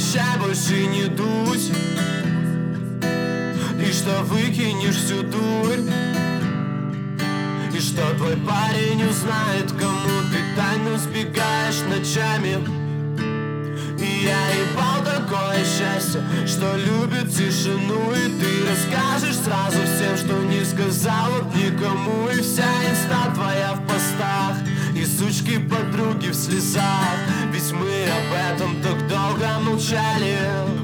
обещай больше не дуть, и что выкинешь всю дурь, и что твой парень узнает, кому ты тайно сбегаешь ночами. И я ебал такое счастье, что любит тишину, и ты расскажешь сразу всем, что не сказала никому. И вся инста твоя в постах, и сучки подруги в слезах, ведь мы об этом так долго молчали.